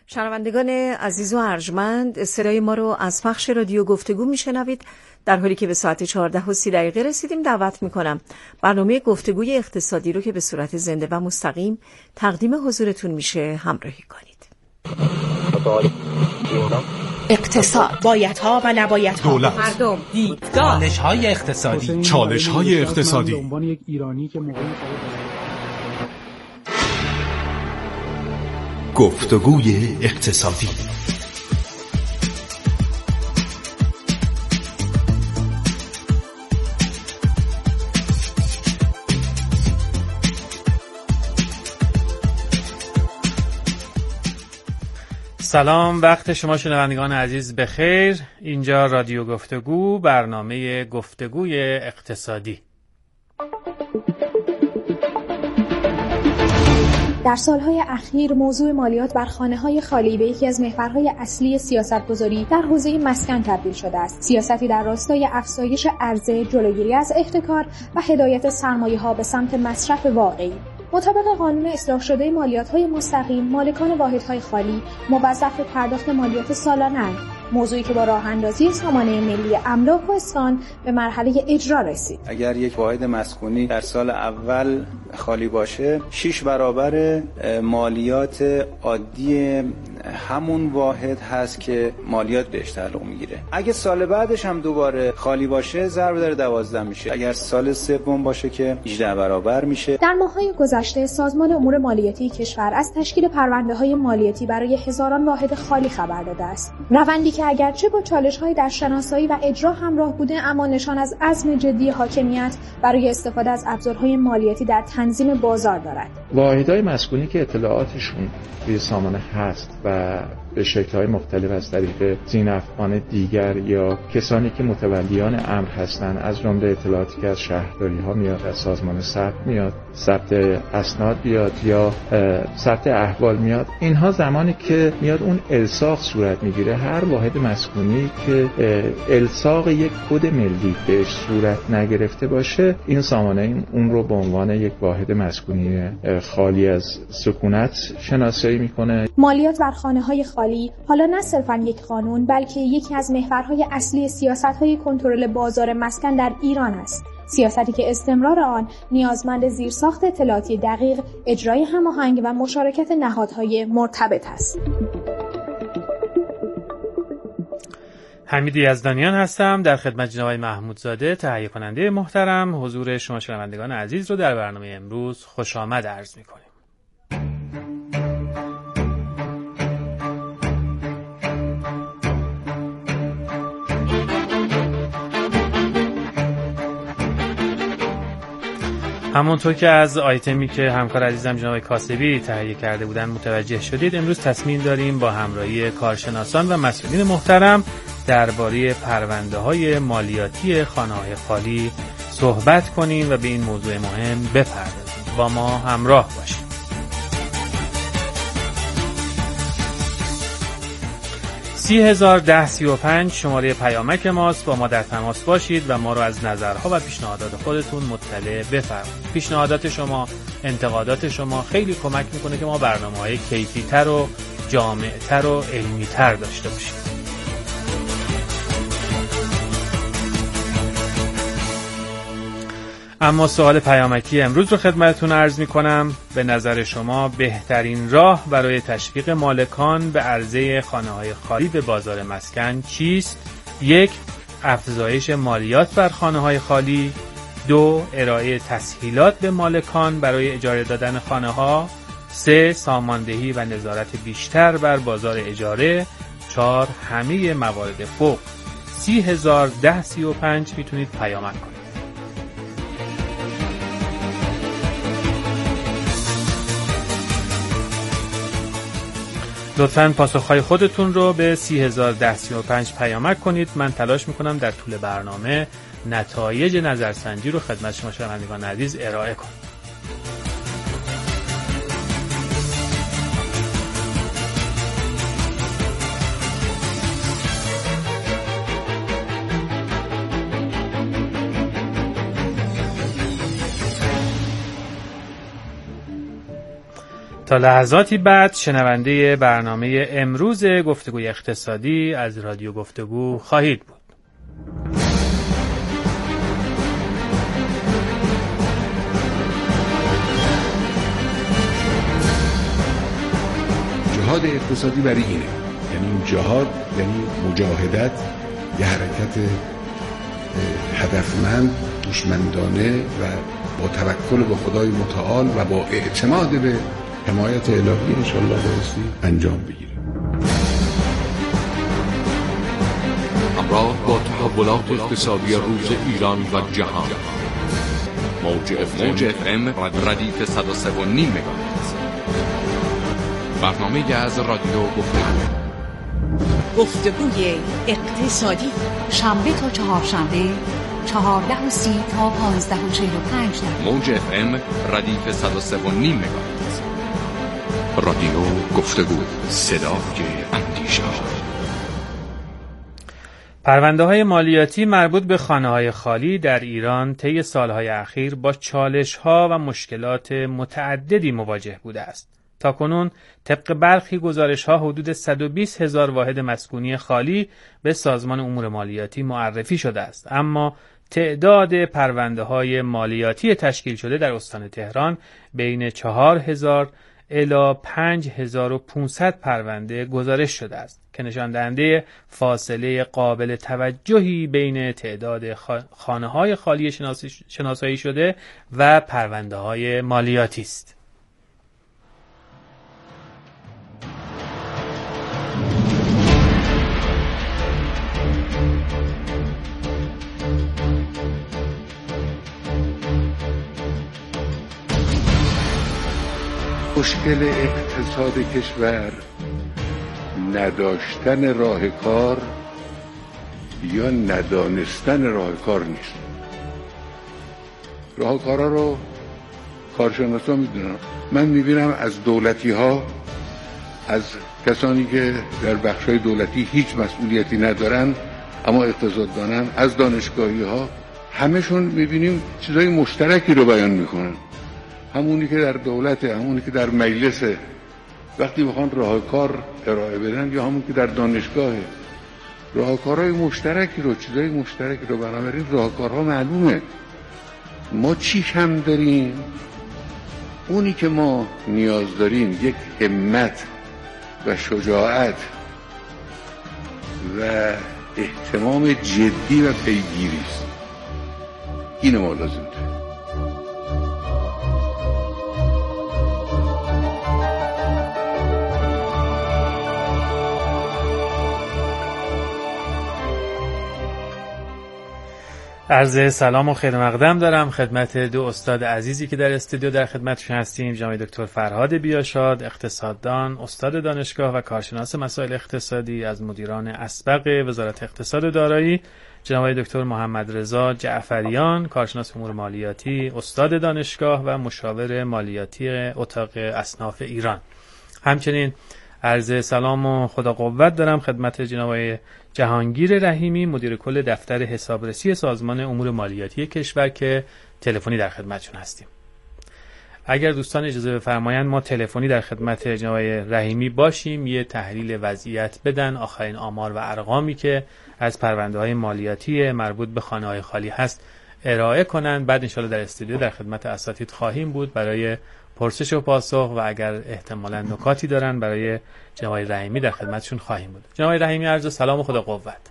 شنوندگان عزیز و ارجمند، صدای ما رو از پخش رادیو گفتگو میشنوید. در حالی که به ساعت 14:30 رسیدیم، دعوت میکنم برنامه گفتگوی اقتصادی رو که به صورت زنده و مستقیم تقدیم حضورتون میشه همراهی کنید. اقتصاد، بایدها و نبایدها، دولت، مردم، دیدگاه، چالش‌های اقتصادی. چالش‌های اقتصادی. به عنوان یک ایرانی که گفتگوی اقتصادی. سلام، وقت شما شنوندگان عزیز بخیر. اینجا رادیو گفتگو، برنامه گفتگوی اقتصادی. در سالهای اخیر موضوع مالیات بر خانه‌های خالی به یکی از محورهای اصلی سیاست‌گذاری در حوزه مسکن تبدیل شده است. سیاستی در راستای افزایش عرضه، جلوگیری از احتکار و هدایت سرمایه‌ها به سمت مصرف واقعی. مطابق قانون اصلاح شده مالیات‌های مستقیم، مالکان واحدهای خالی موظف به پرداخت مالیات سالانه‌اند، موضوعی که با راه اندازی سامانه ملی املاک و اسکان به مرحله اجرا رسید. اگر یک واحد مسکونی در سال اول خالی باشه، 6 برابر مالیات عادی همون واحد هست که مالیات بهش تعلق میگیره. اگه سال بعدش هم دوباره خالی باشه، ضرب در 12 میشه. اگر سال سوم باشه که 18 برابر میشه. در ماه‌های گذشته سازمان امور مالیاتی کشور از تشکیل پرونده‌های مالیاتی برای هزاران واحد خالی خبر داده است. روندی که اگرچه با چالش‌های در شناسایی و اجرا همراه بوده، اما نشان از عزم جدی حاکمیت برای استفاده از ابزارهای مالیاتی در تنظیم بازار دارد. واحدهای مسکونی که اطلاعاتشون توی سامانه هست و به شکل‌های مختلف از طریق زینفعان دیگر یا کسانی که متولیان امر هستند، از جمله اطلاعاتی که از شهرداری‌ها میاد، از سازمان ثبت میاد، ثبت اسناد بیاد یا ثبت احوال میاد، اینها زمانی که میاد اون الساق صورت میگیره، هر واحد مسکونی که الساق یک کد ملی بهش صورت نگرفته باشه، این سامانه اون رو به عنوان یک واحد مسکونی خالی از سکونت شناسایی میکنه. مالیات بر خانه‌های خالی حالا نه صرفاً یک قانون، بلکه یکی از محورهای اصلی سیاست‌های کنترل بازار مسکن در ایران است. سیاستی که استمرار آن نیازمند زیرساخت اطلاعاتی دقیق، اجرای هماهنگ و مشارکت نهادهای مرتبط است. حمید یزدانیان هستم، در خدمت جناب محمودزاده تهیه کننده محترم. حضور شما شنوندگان عزیز رو در برنامه امروز خوش آمد عرض می‌کنیم. همونطور که از آیتمی که همکار عزیزم جناب کاسبی تهیه کرده بودن متوجه شدید، امروز تصمیم داریم با همراهی کارشناسان و مسئولین محترم درباره پرونده‌های مالیاتی خانه‌های خالی صحبت کنیم و به این موضوع مهم بپردازیم. با ما همراه باشید. 301035 شماره پیامک ماست. با ما در تماس باشید و ما رو از نظرها و پیشنهادات خودتون مطلع بفرمایید. پیشنهادات شما، انتقادات شما خیلی کمک میکنه که ما برنامه‌های کیفی‌تر و جامع‌تر و علمی‌تر داشته باشیم. اما سوال پیامکی امروز رو خدمتتون عرض می‌کنم. به نظر شما بهترین راه برای تشویق مالکان به عرضه خانه‌های خالی به بازار مسکن چیست؟ 1. افزایش مالیات بر خانه‌های خالی. 2. ارائه تسهیلات به مالکان برای اجاره دادن خانه‌ها. 3. ساماندهی و نظارت بیشتر بر بازار اجاره. 4. همه موارد فوق. 301035 میتونید پیامک کنید. لطفاً پاسخهای خودتون رو به 301035 پیامک کنید. من تلاش میکنم در طول برنامه نتایج نظرسنجی رو خدمت شما شنوندگان عزیز ارائه کنم. تا لحظاتی بعد شنونده برنامه امروز گفتگوی اقتصادی از رادیو گفتگو خواهید بود. جهاد اقتصادی برای اینه، یعنی جهاد یعنی مجاهدت، یه حرکت هدفمند، هوشمندانه و با توکل به خدای متعال و با اعتماد به حمایت الهی انشاءالله بایستی انجام بگیره. همراه با تحولات اقتصادی روز ایران و جهان، موج FM ردیف 103.5 مگاهرتز. برنامه از رادیو گفتگوی اقتصادی، شنبه تا چهارشنبه 14:30 تا 15:45. موج FM ردیف 103.5 مگاهرتز. رادیو گفتگو، صدای اندیشه. پرونده‌های مالیاتی مربوط به خانه‌های خالی در ایران طی سال‌های اخیر با چالش‌ها و مشکلات متعددی مواجه بوده است. تاکنون طبق برخی گزارش‌ها حدود 120,000 واحد مسکونی خالی به سازمان امور مالیاتی معرفی شده است، اما تعداد پرونده‌های مالیاتی تشکیل شده در استان تهران بین 4,000 الی 5,500 پرونده گزارش شده است که نشان دهنده فاصله قابل توجهی بین تعداد خانه‌های خالی شناسایی شده و پرونده‌های مالیاتی است. مشکل اقتصاد کشور نداشتن راه کار یا ندانستن راه کار نیست. راه کارا رو کارشناسا میدونن. من میبینم از دولتی ها، از کسانی که در بخشای دولتی هیچ مسئولیتی ندارن اما اقتصاد دانن، از دانشگاهی ها، همشون میبینیم چیزای مشترکی رو بیان میکنن. همونی که در دولته، همونی که در مجلسه، وقتی بخوان راهکار ارائه بدن، یا همون که در دانشگاهه، راهکارهای مشترکی رو، چیزای مشترکی رو. بنابراین راهکارها معلومه. ما چی کم داریم؟ اونی که ما نیاز داریم یک همت و شجاعت و اهتمام جدی و پیگیری است. اینو ما لازم داریم. عرض سلام و خیر مقدم دارم خدمت دو استاد عزیزی که در استودیو در خدمتشون هستیم، جناب دکتر فرهاد بیاشاد، اقتصاددان، استاد دانشگاه و کارشناس مسائل اقتصادی از مدیران اسبق وزارت اقتصاد و دارایی، جناب دکتر محمد رضا جعفریان، کارشناس امور مالیاتی، استاد دانشگاه و مشاور مالیاتی اتاق اصناف ایران. همچنین عرض سلام و خدا قوت دارم خدمت جناب جهانگیر رحیمی، مدیر کل دفتر حسابرسی سازمان امور مالیاتی کشور که تلفنی در خدمتشون هستیم. اگر دوستان اجازه بفرمایند ما تلفنی در خدمت جناب رحیمی باشیم، یه تحلیل وضعیت بدن، آخرین آمار و ارقامی که از پرونده‌های مالیاتی مربوط به خانه‌های خالی هست ارائه کنند. بعد انشالله در استودیو در خدمت اساتید خواهیم بود برای پرسش و پاسخ و اگر احتمالاً نکاتی دارن برای جناب رحیمی در خدمتشون خواهیم بود. جناب رحیمی عرض سلام و خدا قوت.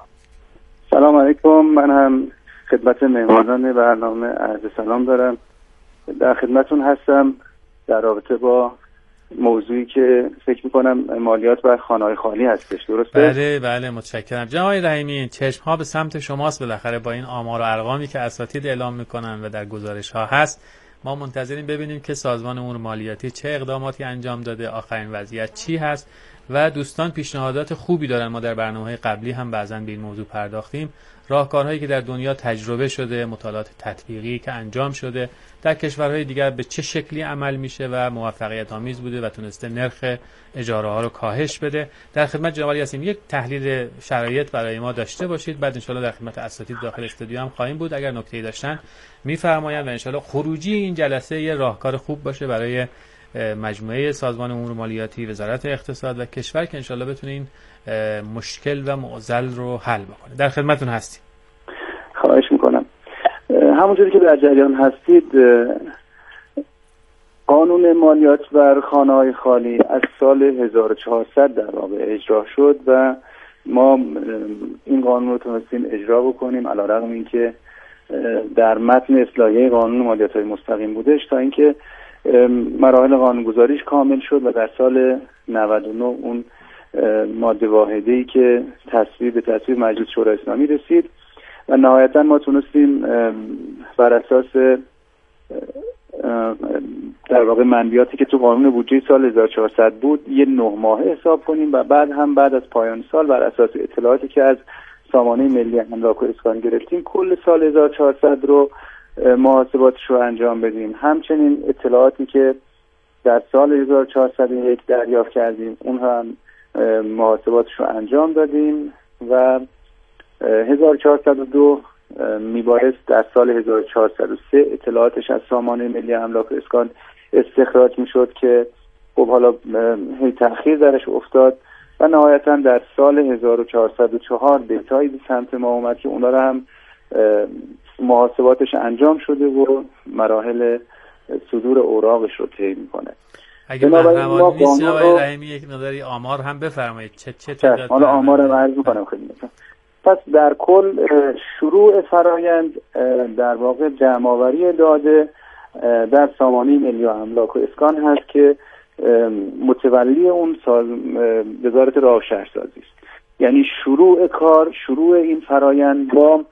سلام علیکم. من هم خدمت مهمانان برنامه عرض سلام دارم. در خدمتون هستم در رابطه با موضوعی که فکر میکنم مالیات بر خانه‌های خالی هستش. درسته؟ بله متشکرم. جناب رحیمی چشم ها به سمت شماست بالاخره با این آمار و ارقامی که اساتید اعلام میکنن و در گزارش ها هست. ما منتظریم ببینیم که سازمان امور مالیاتی چه اقداماتی انجام داده، آخرین وضعیت چی هست و دوستان پیشنهادات خوبی دارن. ما در برنامه‌های قبلی هم بعضاً به این موضوع پرداختیم. راهکارهایی که در دنیا تجربه شده، مطالعات تطبیقی که انجام شده، در کشورهای دیگر به چه شکلی عمل میشه و موفقیت آمیز بوده و تونسته نرخ اجاره ها رو کاهش بده. در خدمت جناب هستیم. یک تحلیل شرایط برای ما داشته باشید، بعد ان شاءالله در خدمت اساتید داخل استودیو هم خواهیم بود. اگر نکته‌ای داشتن میفرمایند و ان شاءالله خروجی این جلسه یه راهکار خوب باشه برای مجموعه سازمان امور مالیاتی، وزارت اقتصاد و کشور که انشالله بتونه این مشکل و معضل رو حل بکنه. در خدمتون هستیم. خواهش میکنم. همونجوری که در جریان هستید، قانون مالیات بر خانه‌های خالی از سال 1400 در واقع اجرا شد و ما این قانون رو تونستیم اجرا بکنیم، علی‌رغم اینکه در متن اصلاحیه قانون مالیات‌های مستقیم بودش تا اینکه مراحل قانونگذاریش کامل شد و در سال 99 اون ماده واحده‌ای که به تصویب مجلس شورای اسلامی رسید و نهایتا ما تونستیم بر اساس در واقع منبیاتی که تو قانون بودجه سال 1400 بود یه 9 ماهه حساب کنیم و بعد از پایان سال بر اساس اطلاعاتی که از سامانه ملی املاک و اسکان گرفتیم کل سال 1400 رو محاسباتش رو انجام بدیم. همچنین اطلاعاتی که در سال 1401 دریافت کردیم اون هم محاسباتش رو انجام دادیم و 1402 میبایست در سال 1403 اطلاعاتش از سامانه ملی املاک و اسکان استخراج میشد که خب حالا هی تأخیر درش افتاد و نهایتا در سال 1404 دیتایی به سمت ما اومد که اونا رو هم محاسباتش انجام شده و مراحل صدور اوراقش رو طی میکنه. اگه محرمانه نیست آقای رحیمی یک مقداری آمار هم بفرمایید چه تعداد؟ حالا آمار رو عرض میکنم خدمتتون. پس در کل شروع فرایند در واقع جمع‌آوری داده در سامانه ملی املاک و اسکان هست که متولی اون وزارت راه و شهرسازی است. یعنی شروع این فرایند با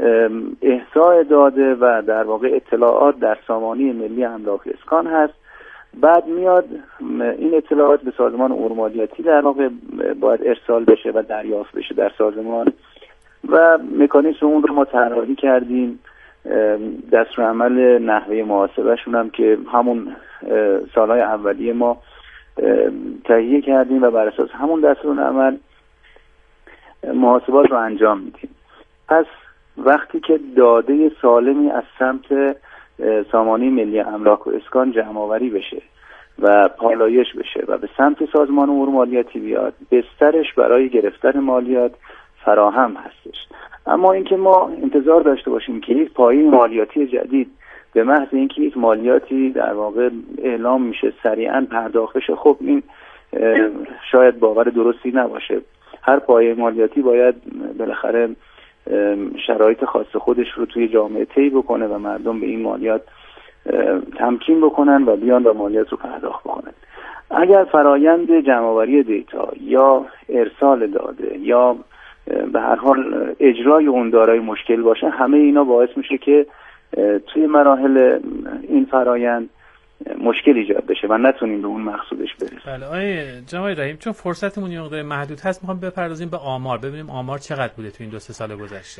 احصاء داده و در واقع اطلاعات در سامانه ملی املاک و اسکان هست. بعد میاد این اطلاعات به سازمان امور مالیاتی در واقع باید ارسال بشه و دریافت بشه در سازمان و مکانیزم اون رو ما طراحی کردیم. دستورالعمل نحوه محاسبهشون هم که همون سالهای اولیه ما تهیه کردیم و بر اساس همون دستورالعمل محاسبات رو انجام میدیم. پس وقتی که داده سالمی از سمت سامانه ملی املاک و اسکان جمع‌آوری بشه و پالایش بشه و به سمت سازمان امور مالیاتی بیاد، بسترش برای گرفتن مالیات فراهم هستش. اما اینکه ما انتظار داشته باشیم که یک پایه مالیاتی جدید به محض اینکه یک مالیاتی در واقع اعلام میشه سریعا پرداخت بشه، خب این شاید باور درستی نباشه. هر پایه مالیاتی باید بالاخره شرایط خاص خودش رو توی جامعه طی بکنه و مردم به این مالیات تمکین بکنن و بیان و مالیات رو پرداخت بکنن. اگر فرایند جمع‌آوری دیتا یا ارسال داده یا به هر حال اجرای اون دارای مشکل باشه، همه اینا باعث میشه که توی مراحل این فرایند مشکل ایجاد بشه و نتونیم به اون مقصودش برسیم. بله آقای جناب رحیم، چون فرصتمون یه مقدار محدود هست، میخوام بپردازیم به آمار، ببینیم آمار چقدر بوده تو این 2-3 سال گذشته.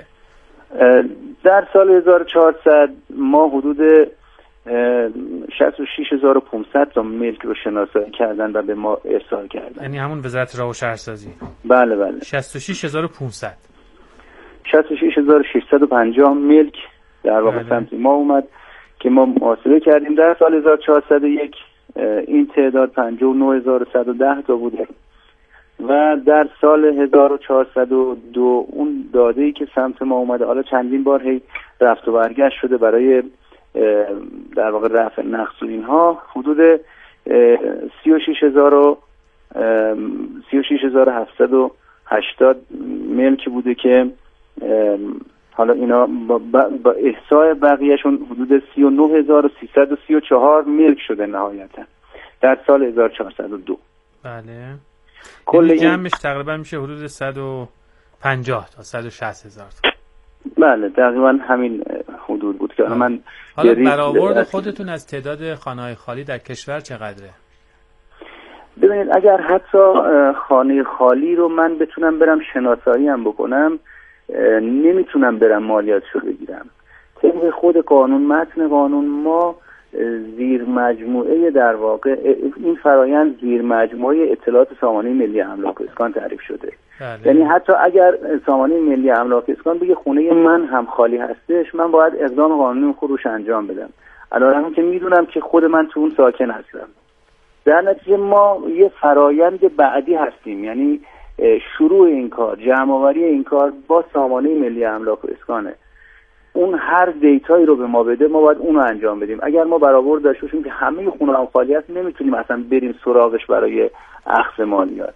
در سال 1400 ما حدود 66500 تا ملک رو شناسایی کردن و به ما ارسال کردن. یعنی همون وزارت راه و شهرسازی؟ بله 66500 66650 ملک در واقع سمت ما اومد که ما محاسبه کردیم. در سال 1401 این تعداد 59110 تا بوده و در سال 1402 اون داده‌ای که سمت ما اومده، حالا چندین بار هی رفت و برگشت شده برای در واقع رفع نقص و اینها، حدود 36780 ملک بوده که حالا اینا با احصای بقیهشون حدود 39334 ملک شده نهایتا در سال 1402. بله. کل جمعش تقریبا میشه حدود 150 تا 160 هزار تا. بله تقریبا همین حدود بود که من حالا برآورد خودتون از تعداد خانه‌های خالی در کشور چقدره؟ ببینید اگر حتی خانه خالی رو من بتونم برم شناسایی هم بکنم، نمیتونم برم مالیاتش رو بگیرم. طبق خود قانون، متن قانون ما زیر مجموعه در واقع این فرایند زیر مجموعه اطلاعات سامانه ملی املاک و اسکان تعریف شده. بله. یعنی حتی اگر سامانه ملی املاک و اسکان بگه خونه من هم خالی هستش، من باید اقدام قانونی خودش انجام بدم، علاوه که میدونم که خود من تو اون ساکن هستم. در نتیجه ما یه فرایند بعدی هستیم، یعنی شروع این کار، جمع‌آوری این کار با سامانه ملی املاک و اسکانه. اون هر دیتایی رو به ما بده ما باید اون رو انجام بدیم. اگر ما برآورد داشته باشیم که همه خونه هم خالی هست نمیتونیم اصلا بریم سراغش برای اخذ مالیات.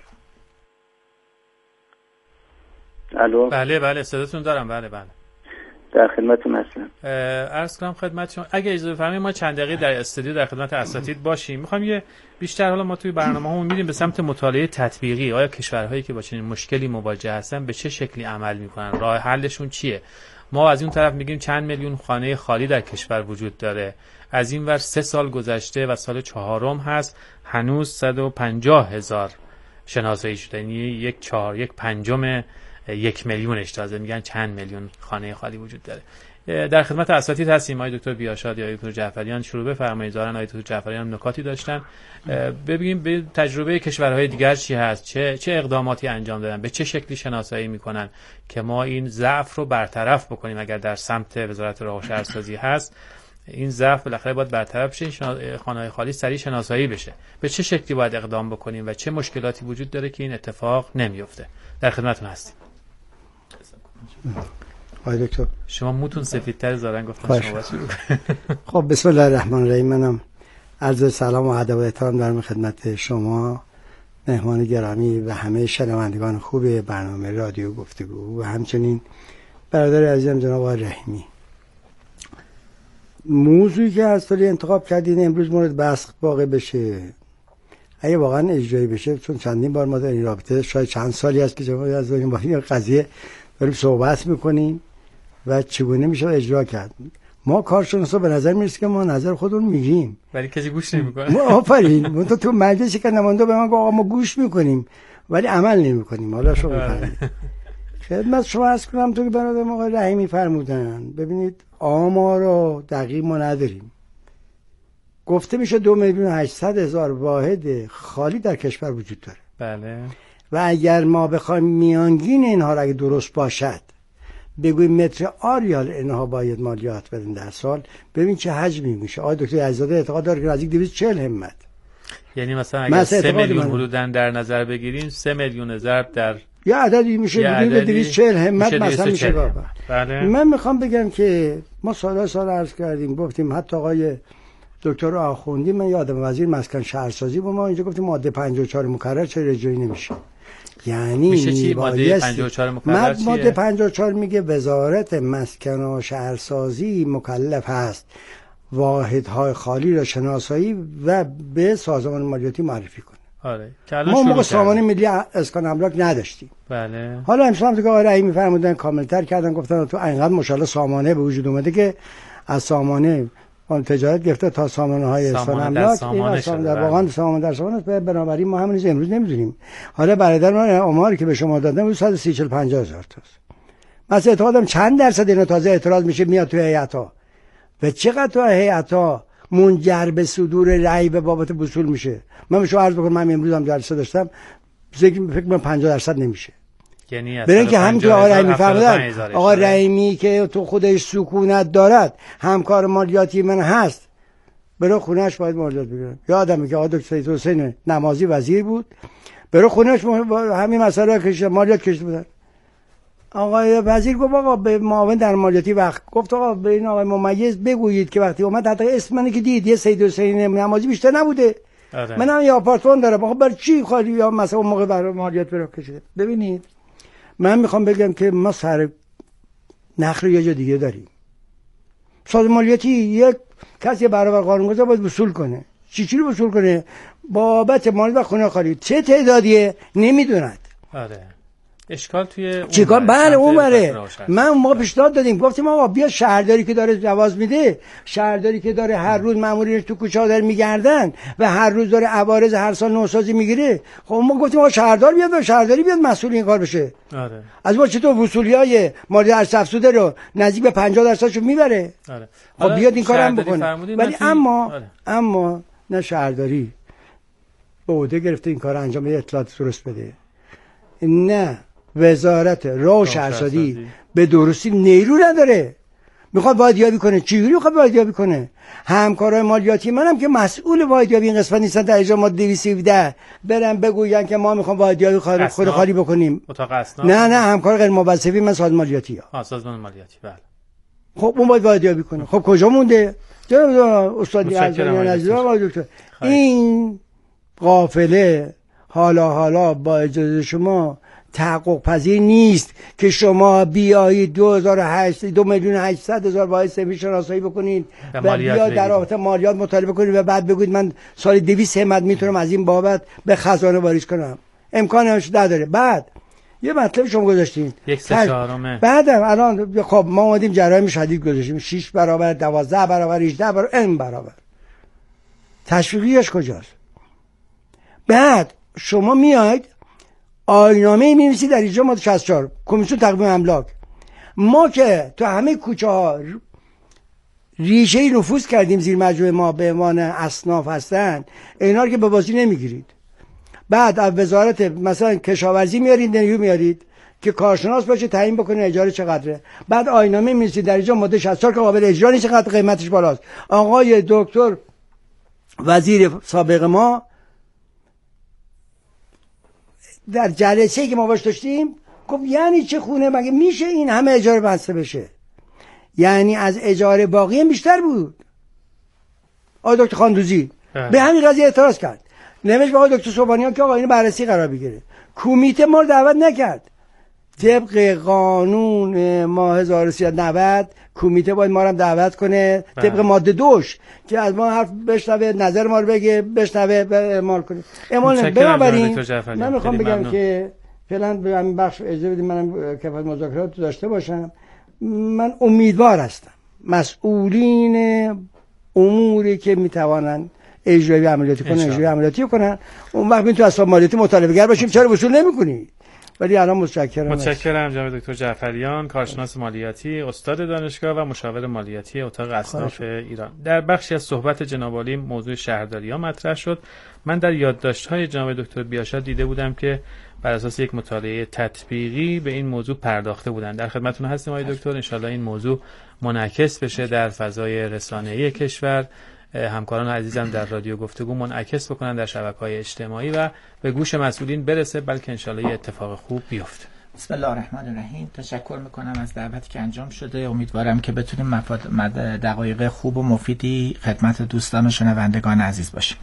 الو. بله صداتون دارم. بله در خدمتتون هستم. عرض کنم خدمت شما اگه اجازه بفرمایید ما چند دقیقه در استودیو در خدمت اساتید باشیم. میخوام یه بیشتر حالا ما توی برنامه‌مون میریم به سمت مطالعه تطبیقی. آیا کشورهایی که با چنین مشکلی مواجه هستن به چه شکلی عمل میکنن؟ راه حلشون چیه؟ ما از اون طرف میگیم چند میلیون خانه خالی در کشور وجود داره. از این ور 3 سال گذشته و سال 4م هست، هنوز 150,000 شناسایی شده. یعنی 1/5 1 میلیونش تازه میگن چند میلیون خانه خالی وجود داره. در خدمت اساتید هستیم. آقای دکتر بیاشاد یا آقای دکتر جعفریان شروع بفرمایید. دارن آقای دکتر جعفریان نکاتی داشتن. ببینیم به تجربه کشورهای دیگر چی هست، چه اقداماتی انجام دادن، به چه شکلی شناسایی میکنن که ما این ضعف رو برطرف بکنیم. اگر در سمت وزارت راه و شهرسازی هست این ضعف بالاخره باید برطرف شه، خانه‌های خالی سریع شناسایی بشه. به چه شکلی باید اقدام بکنیم و چه مشکلاتی وجود داره که این اتفاق نمیفته؟ در خدمتتون هستیم. آقای دکتر شما موتون سفیدتر زارن گفتن شما شروع. خب بسم الله الرحمن الرحیم. منم عرض سلام و ادب و احترام دارم خدمت شما مهمان گرامی و همه شنوندگان خوب برنامه رادیو گفتگو و همچنین برادر عزیزم جناب آقای رحیمی. موضوعی که از طوری انتخاب کردین امروز مورد بحث واقع بشه، اگه واقعا اجرایی بشه، چون چندین بار ما در این رابطه شاید چند سالی است که جناب از این قضیه داریم صحبت میکنیم و چگونه میشه اجرا کرد. ما کارشناسا به نظر میرسه که ما نظر خودمون میگیم ولی کسی گوش نمیکنه. آفرین. من تو مجلسی که نماینده به من گفت آقا ما گوش میکنیم ولی عمل نمیکنیم. حالا شما بفرمایید. خدمت شما عرض کنم تو که برادر آقای رحیمی فرمودن، ببینید آمار رو دقیق ما نداریم. گفته میشه 2,800,000 واحد خالی در کشور وجود داره. بله. و اگر ما بخوایم میانگین اینها را اگه درست باشد بگویم متر آریال اینها باید مالیات بدن در سال، ببین چه حجمی میشه. آقای دکتر عزیزاده اعتقاد داره که نزدیک 240 همت. یعنی مثلا اگر 3 میلیون حدوداً در نظر بگیریم 3 میلیون ضرب در یه عددی میشه، بگیم 240 همت مثلا میشه. بله. من میخوام بگم که ما سال عرض کردیم گفتیم، حتی آقای دکتر آخوندی، من یادم وزیر مسکن شهرسازی با ما اینجا گفتیم ماده 54 مکرر چرا اجرایی نمیشه. یعنی میشه چی ماده 54 مکرر چیه؟ ماده 54 میگه وزارت مسکن و شهرسازی مکلف هست واحدهای خالی را شناسایی و به سازمان مالیاتی معرفی کنه. آره. ما موقع سامانه ملی اسکان املاک نداشتیم. بله. حالا امسال که آقای رحیمی فرمودن کاملتر کردن، گفتن تو اینقدر ماشاءالله سامانه به وجود اومده که از سامانه اون تجارت گرفته تا سامانه های اسکان املاک این در واقعا سامانه در سامانه است. بنابراین ما همین امروز نمیدونیم. حالا برادر من آماری که به شما دادم 130-150,000 تاست. من اعتقادم چند درصد اینا تازه اعتراض میشه میاد تو هیئت‌ها و چقدر تو هیئت‌ها منجر به صدور رأی به بابت وصول میشه. من به شما عرض بکنم من امروز هم جلسه داشتم، فکر کنم 50% نمیشه. یعنی برای اینکه هم که آقای رحیمی فرمودن، آقای رحیمی که تو خودش سکونت دارد، همکار مالیاتی من هست، برای خونهش باید مالیات بگیرن. یادمه که آقای دکتر حسین نمازی وزیر بود، برای خونهش همین مسئله کشید مالیات کشید بودن. آقای وزیر گفت آقا به معاون در مالیاتی وقت گفت آقا به این آقای ممیز بگویید که وقتی اومد حتی اسم منو که دید یه سید حسین نمازی بیشتر نبوده. منم یه آپارتمان دارم، آقا برای چی خالی یا مثلا اون موقع برای مالیات برای کشیده. ببینید من میخوام بگم که ما سر نخل یه جا دیگه داریم. سازمان مالیاتی یک کسی برابر قانونگذار باید وصول کنه. چی رو وصول کنه؟ بابت مالیات و خونه خالی چه تعدادیه نمیدوند. آره. اشکال توی چیکار؟ بله اونوره. ما پیشنهاد دادیم، گفتیم آقا بیا شهرداری که داره جواز میده، شهرداری که داره هر روز مامورینش تو کوچه‌ها داره میگردن و هر روز داره عوارض هر سال نوسازی میگیره، خب ما گفتیم آقا شهردار بیاد و شهرداری بیاد مسئول این کار بشه. آره. از ما چطور وصولیای مالیات ارز افزوده رو نزدیک به 50% میبره. آره. خب بیاد این کارم بکنه. ولی اما نه شهرداری به عهده گرفته این کار انجام بده، اطلاعات درست بده، نه وزارت راه و شهرسازی به درستی نیرو نداره. میخواد واحدیابی کنه. چجوری میخواد واحدیابی کنه؟ همکارای مالیاتی منم که مسئول واحدیابی این قسمت نیستن، در اجرا ماده 217 برن بگوین که ما میخوام واحدیابی خود خالی بکنیم. اتاق اسناد؟ نه همکار غیر موظفی من سازمان مالیاتی ها. سازمان مالیاتی بله. خب اون باید واحدیابی کنه. خب کجا مونده؟ استادی از دکتر این قافله حالا با اجازه شما تحقق پذیر نیست که شما بیایید 2,800,000 واحد سفید شناسایی بکنید و بیایید در رابطه مالیات مطالبه کنید و بعد بگوید من سال 200 همت میتونم از این بابت به خزانه واریز کنم. امکانش نداره. بعد یه مطلب شما گذاشتین 1/4 بعدم الان خب ما اومدیم جرایم شدید گذاشتیم 6 برابر 12 برابر 18 برابر n برابر. تشویقیش کجاست؟ بعد شما میاید آیین‌نامه می‌نویسید در اجرا ماده 64 کمیسیون تقویم املاک. ما که تو همه کوچه ها ریشه نفوذ کردیم زیر مجموعه ما به عنوان اصناف هستن، اینا رو که به بازی نمیگیرید. بعد از وزارت مثلا کشاورزی میارید نیرو میارید که کارشناس باشه تعیین بکنه اجاره چقدره. بعد آیین‌نامه می‌نویسید در اجرا ماده 64 که قابل اجرا نیست، چقدر قیمتش بالاست. آقای دکتر وزیر سابق ما در جلسه‌ای که ما باش داشتیم گفت یعنی چه خونه مگه میشه این همه اجاره بسته بشه؟ یعنی از اجاره باقی بیشتر بود. آقای دکتر خاندوزی به همین قضیه اعتراض کرد. نوشت به آقای دکتر صبحانیان که آقا اینو بررسی قرار بگیره. کمیته ما رو دعوت نکرد. طبق قانون ما 1390 کمیته باید ما رو دعوت کنه طبق ماده 2 که از ما حرف بشنوه، نظر ما رو بگه، بشنوه و اعمال کنه. اعمال بنابراین من میخوام بگم که فعلا به همین بخش اجازه بدید منم کفایت مذاکرات داشته باشم. من امیدوار هستم مسئولین اموری که میتوانن اجرایی عملیاتی کنن اجرایی عملیاتی کنن. اون وقت میتونیم از مالیاتی مطالبه گر باشیم. چرا وصول نمی‌کنی؟ ولی الان متشکرم جناب دکتر جعفریان، کارشناس مالیاتی، استاد دانشگاه و مشاور مالیاتی اتاق اصناف ایران. در بخشی از صحبت جناب عالی موضوع شهرداری‌ها مطرح شد. من در یادداشت‌های جناب دکتر بیاشا دیده بودم که بر اساس یک مطالعه تطبیقی به این موضوع پرداخته بودند. در خدمتتون هستیم آقای دکتر، ان شاءالله این موضوع منعکس بشه در فضای رسانه‌ای کشور، همکاران عزیزم در رادیو گفتگو منعکس بکنن در شبکه‌های اجتماعی و به گوش مسئولین برسه، بلکه انشالله یه اتفاق خوب بیفته. بسم الله الرحمن الرحیم. تشکر میکنم از دعوتی که انجام شده. امیدوارم که بتونیم دقایق خوب و مفیدی خدمت دوستان و شنوندگان عزیز باشیم.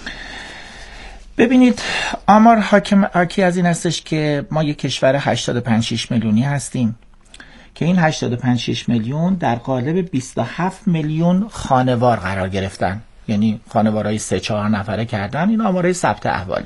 ببینید آمار حاکی از این هستش که ما یک کشور 85-6 میلیونی هستیم که این 85-6 میلیون در قالب 27 میلیون خانوار قرار گرفتن، یعنی خانوارهای 3-4 نفره کردن. این آمارهای ثبت احواله.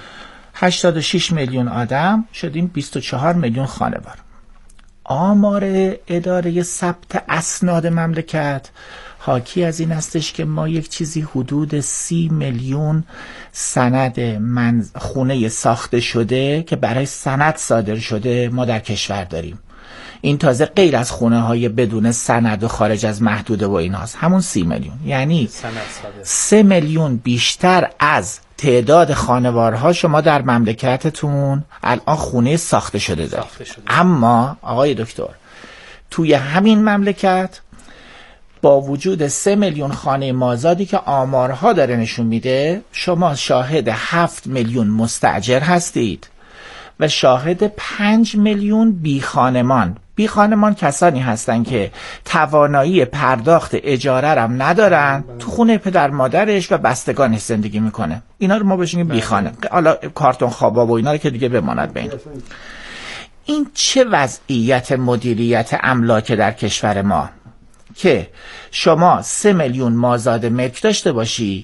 86 میلیون آدم شدیم 24 میلیون خانوار. آمار اداره ثبت اسناد مملکت حاکی از این هستش که ما یک چیزی حدود 30 میلیون سند خونه ساخته شده که برای سند صادر شده ما در کشور داریم. این تازه غیر از خونه های بدون سند و خارج از محدوده و این هاست. همون 30 میلیون، یعنی 3 میلیون بیشتر از تعداد خانوارها شما در مملکتتون الان خونه ساخته شده دارید. اما آقای دکتر توی همین مملکت با وجود 3 میلیون خانه مازادی که آمارها داره نشون میده، شما شاهد 7 میلیون مستاجر هستید و شاهد 5 میلیون بیخانمان کسانی هستن که توانایی پرداخت اجاره هم ندارن، تو خونه پدر مادرش و بستگانش زندگی میکنه. اینا رو ما بهشون بیخانه، حالا کارتون خوابا و اینا رو که دیگه بماند بین. این چه وضعیت مدیریت املاک در کشور ما که شما 3 میلیون مازاد ملک داشته باشی،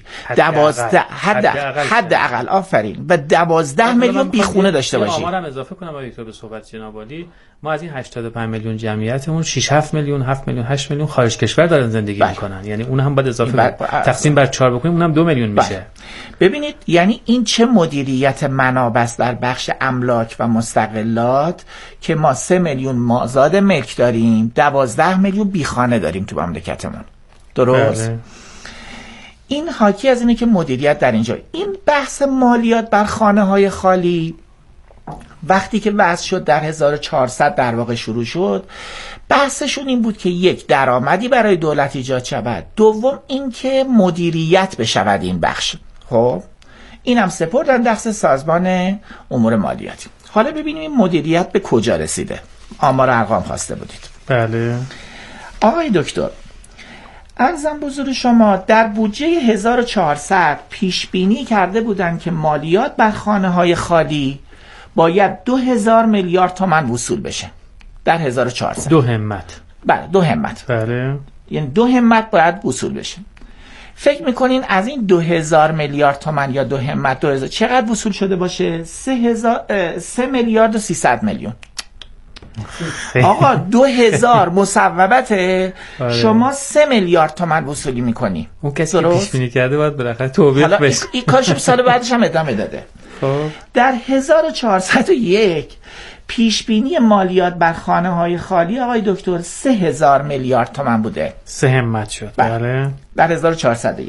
حد اقل آفرین، و 12 میلیون بیخونه داشته باشی. آمارم اضافه کنم آقای دکتر به صحبت جناب عالی. ما از این 85 میلیون جمعیتمون 6-7 میلیون 7 میلیون 8 میلیون خارج کشور دارن زندگی میکنن، یعنی اون هم باید اضافه تقسیم بر 4 بکنیم، اونم 2 میلیون میشه. ببینید یعنی این چه مدیریت منابع است در بخش املاک و مستقلات که ما 3 میلیون مازاد ملک داریم، 12 میلیون بیخانه داریم تو مملکتمون. درست؟ این حاکی از اینه که مدیریت در اینجا. این بحث مالیات بر خانه های خالی وقتی که وضع شد در 1400 در واقع شروع شد، بحثشون این بود که یک، درآمدی برای دولت ایجاد شود، دوم اینکه مدیریت بشود این بخش. خب این هم سپردن دست سازمان امور مالیاتی. حالا ببینیم این مدیریت به کجا رسیده. آمار ارقام خواسته بودید. بله آقای دکتر، عرضم بزرگ شما در بودجه 1400 پیش بینی کرده بودن که مالیات بر خانه‌های خالی باید 2000 میلیارد تومان وصول بشه در 1400. دو همت. بله 2 همت. بله یعنی 2 همت باید وصول بشه. فکر میکنین از این 2000 میلیارد تومان یا 2 همت 2000 چقدر وصول شده باشه؟ 3 میلیارد و 300 میلیون. آقا 2000 مصوبته، شما 3 میلیارد تومان وصولی میکنی. اون کسی که پیش بینی کرده باید بالاخره توبیخ بشه. این کارش سال بعدش هم ادامه داده. در 1401 پیش بینی مالیات بر خانه های خالی آقای دکتر 3000 میلیارد تومان بوده. 3 همت شد. بله در 1401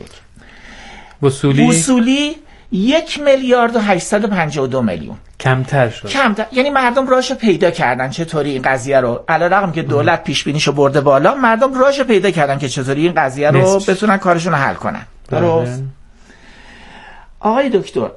وصولی 1 میلیارد و 852 میلیون. کمتر شد. یعنی مردم راهشو پیدا کردن چطوری این قضیه رو، علیرغم که دولت پیش بینیشو برده بالا، مردم راهشو پیدا کردن که چطوری این قضیه رو بتونن کارشون رو حل کنن. درست؟ آقای دکتر،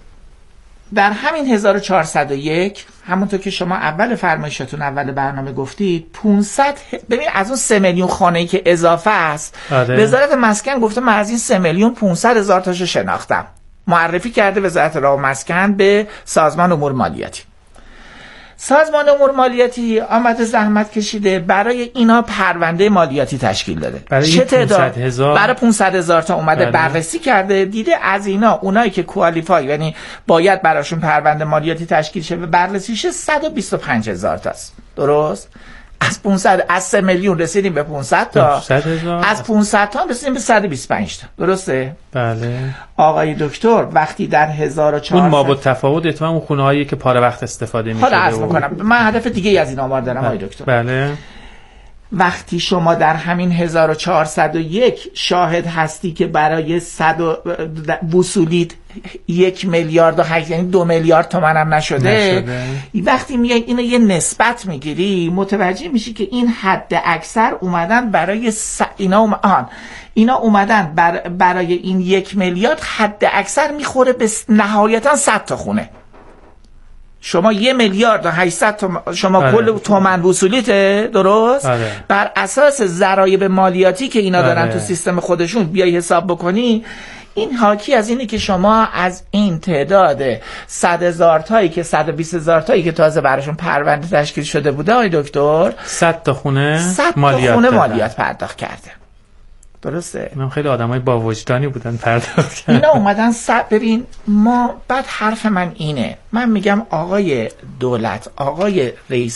در همین 1401 همونطور که شما اول فرمایشتون اول برنامه گفتید 500 ببین از اون 3 میلیون خانه‌ای که اضافه است، وزارت مسکن گفته من از این 3 میلیون 500 هزار تاشو شناختم. معرفی کرده وزارت راه و مسکن به سازمان امور مالیاتی. سازمان امور مالیاتی آمده زحمت کشیده برای اینا پرونده مالیاتی تشکیل داده. چه تعداد؟ برای 500 هزار تا اومده بررسی کرده، دیده از اینا اونایی که کوالیفای یعنی باید براشون پرونده مالیاتی تشکیل شه و بررسیش 125 هزار تاست. درست؟ از 500 از 3 میلیون رسیدیم به 500 تا، از 500 تا رسیدیم به 125 تا. درسته؟ بله. آقای دکتر وقتی در 1400 اون ما با تفاوت اتفاقا اون خونه‌هایی که پاره وقت استفاده می‌شده. حالا عرض می‌کنم من هدف دیگه ای از این آمار دارم آقای دکتر. بله. وقتی شما در همین 1401 شاهد هستی که برای 100 وصولیت 1 میلیارد و 8 یعنی 2 میلیارد تومان هم نشده. وقتی میای اینو یه نسبت میگیری متوجه میشی که این حد اکثر اومدن برای اینا اومدن برای این 1 میلیارد حد اکثر میخوره به نهایتا 100 تا خونه. شما 1 میلیارد و 800 شما کل تومن وصولیته، درست؟ بر اساس ضرایب مالیاتی که اینا دارن تو سیستم خودشون بیای حساب بکنی، این حاکی از اینه که شما از این تعداد 100,000 تایی که 120,000 تایی که تازه براشون پرونده تشکیل شده بوده آقای دکتر 100 تا خونه مالیات پرداخت کرده. درسته؟ اینا خیلی آدمای با وجدانی بودن پرداخت کردن. اینا اومدن ببین ما بعد حرف من اینه، من میگم آقای دولت، آقای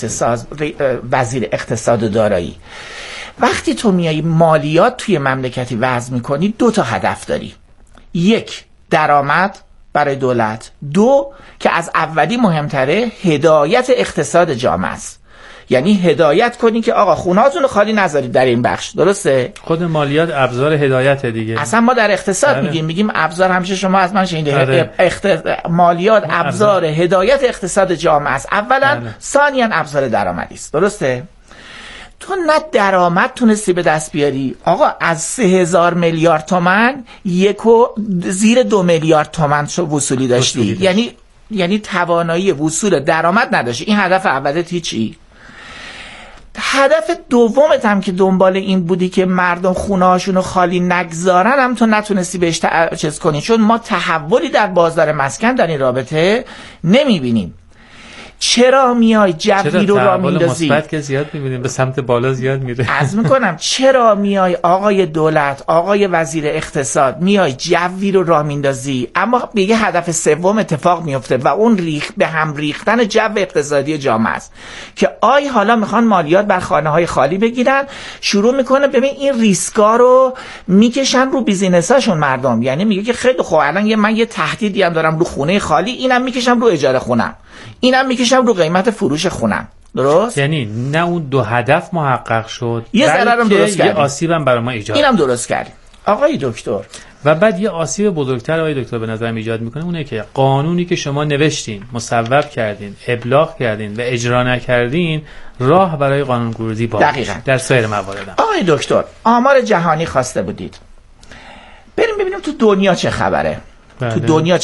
وزیر اقتصاد و دارایی، وقتی تو میای مالیات توی مملکتی وضع میکنی 2 تا هدف داری. 1 درآمد برای دولت، 2 که از اولی مهمتره هدایت اقتصاد جامعه است. یعنی هدایت کنی که آقا خونهاتون رو خالی نذارید در این بخش. درسته؟ خود مالیات ابزار هدایت دیگه. اصلا ما در اقتصاد میگیم ابزار، همیشه شما از من شنیده مالیات ابزار هدایت اقتصاد جامعه است اولا، ثانیاً ابزار درآمدی است. درسته؟ تو نه درآمد تونستی به دست بیاری آقا، از 3000 میلیارد تومان زیر 2 میلیارد تومان وصولی داشتی. یعنی توانایی وصول درآمد نداشتی. این هدف اولت هیچی. هدف دومت هم که دنبال این بودی که مردم خونه‌هاشونو خالی نگذارن هم تو نتونستی بهش چیز کنی، چون ما تحولی در بازار مسکن در این رابطه نمیبینیم. چرا میای جوی رو را میندازی؟ مثبت که زیاد میبینیم، به سمت بالا زیاد میره. عرض میکنم چرا میای آقای دولت، آقای وزیر اقتصاد، میای جوی رو را میندازی، اما به یه هدف سوم اتفاق میفته و اون به هم ریختن جو اقتصادی جامعه است که حالا میخوان مالیات بر خانه های خالی بگیرن، شروع میکنه ببین این ریسکا رو میکشن رو بیزینساشون مردم. یعنی میگه که خیلی خوب الان من یه تهدیدی هم دارم رو خونه خالی، اینم میکشم رو اجاره خونم، اینم میکشم رو قیمت فروش خونم. درست؟ یعنی نه اون 2 هدف محقق شد، یه ضررم درست کردیم، یه آسیبم برای ما ایجاد. اینم درست کردیم. آقای دکتر و بعد یه آسیب بزرگتر آقای دکتر به نظر ایجاد میکنه، اونه که قانونی که شما نوشتین، مصوب کردین، ابلاغ کردین و اجرا نکردین، راه برای قانون‌گذاری باشه. دقیقاً. در سایر موارد. آقای دکتر، آمار جهانی خواسته بودید، بریم ببینیم تو دنیا چه خبره. بله. تو دنیا